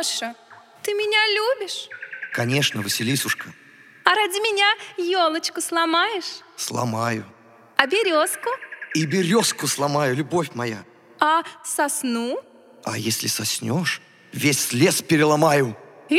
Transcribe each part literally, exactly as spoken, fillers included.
Леша, ты меня любишь? Конечно, Василисушка. А ради меня елочку сломаешь? Сломаю. А березку? И березку сломаю, любовь моя. А сосну? А если соснешь, весь лес переломаю. Э?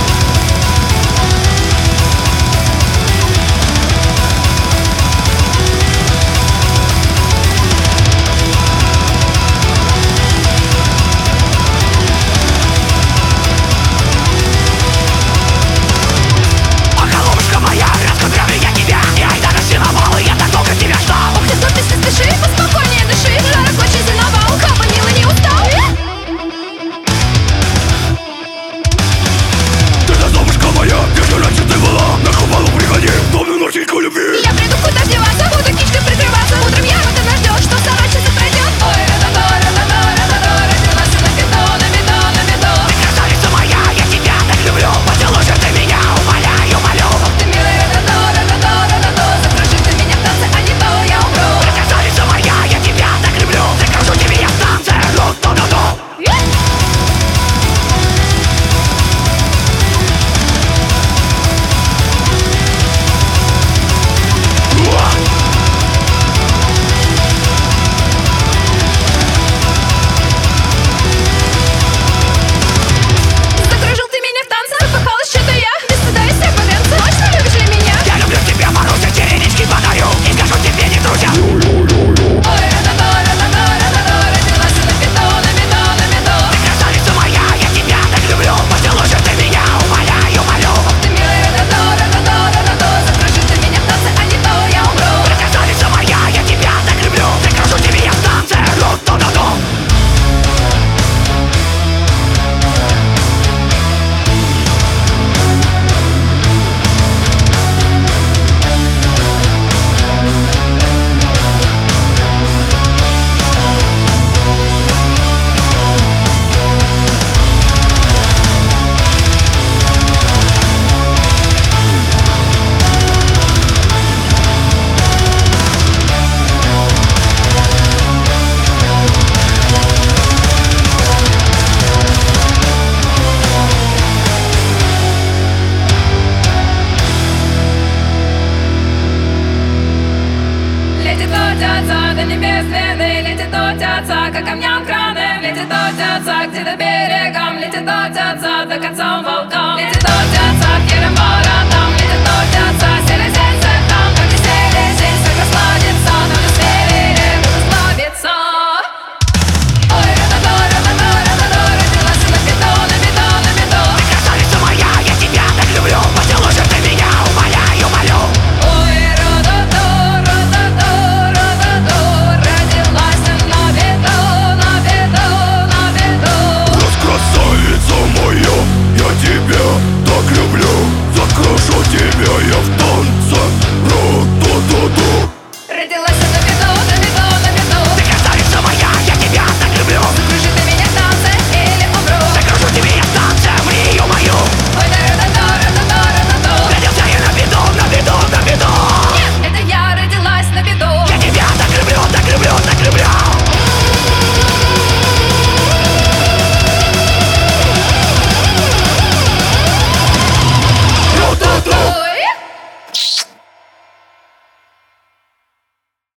Я приду, куда деваться, буду кичкой прикрываться. Утром яблоко нас ждет, что сорочица пройдет. Ой, ра-да-да, ра-да-да, ра-да-да, родилась на медо, на медо, на медо. Ты красавица моя, я тебя так люблю. Поцелуй же ты меня, умоляю, молю. Ох ты, милая, ра-да-да, ра-да-да, ра-да-да. Закружи ты меня в танце, а не то я умру. Ты красавица моя, я тебя так люблю. Закружу тебя в танце, ру-ту-ду-ду. Закружил ты меня в танце, запыхалась что-то я. Без стыда и серполенца. Точно любишь ли меня? Я люблю тебя, Маруся, черенички подарю. И скажу тебе, не трудя. Ой, ра-да-да, ра-да-да, ра-да-да, родилась на медо, на медо, на медо. Ты красавица моя, я тебя так люблю. Поцелуй же ты меня, умоляю, молю. Ох ты, милая, ра-да-да, ра-да-да, ра-да-да. Закружи ты меня в танце, а не то я умру. Ты красавица моя, я тебя так люблю. Закружу тебя в танце, ру-ту-ду-ду. Летит отца до небес длины, летит отца к камням краны, летит отца где-то берегом, летит отца до конца волкам, летит